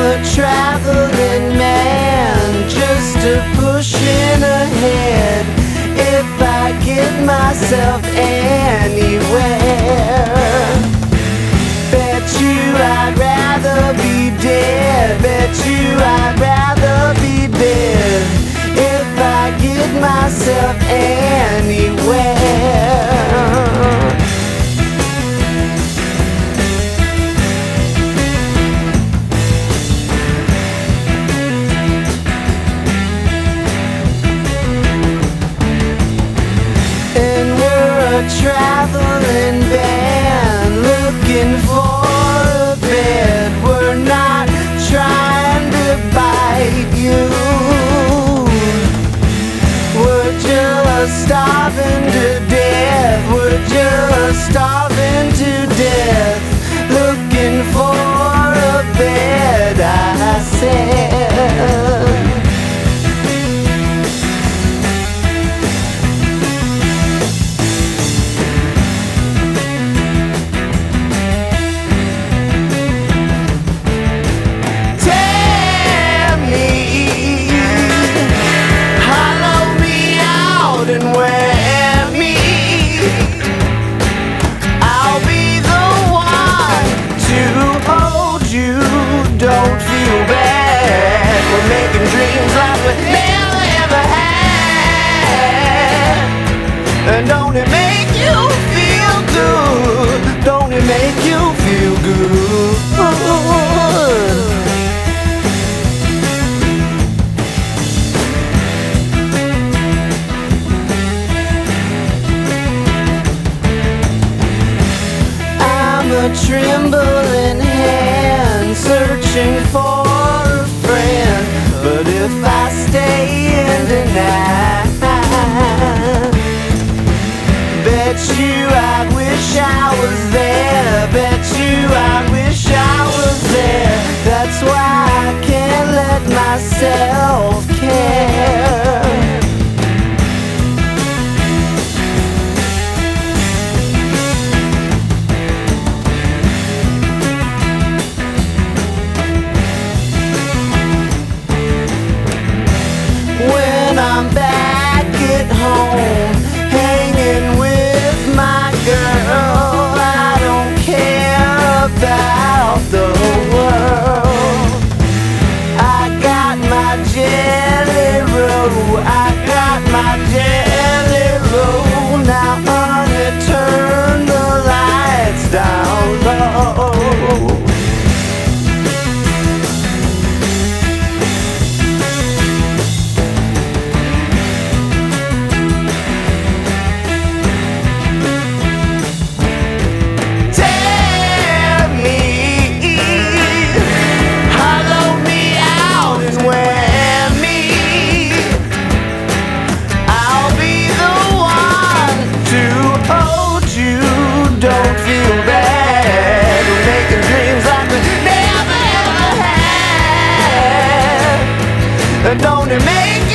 a traveling man, just a pushing ahead. If I get myself anywhere, bet you I'd rather be dead. Bet you I'd rather be dead if I get myself anywhere. Traveling band looking for a bed. We're not trying to bite you. We're just starving to death. We're just starving to death. Looking for a bed, I said. Don't feel bad. We're making dreams like we never ever had. And don't it make you feel good? Don't it make you feel good? I'm a trembling hand searching for a friend, but if I stay in tonight, bet you I wish I was there. Bet you I wish I was there. That's why I can't let myself care. I'm back at home, hanging with my girl. I don't care about the world. I got my jelly roll. I got my jelly roll. Now honey, turn the lights down low. Don't feel bad. We're making dreams like we never ever had. Don't it make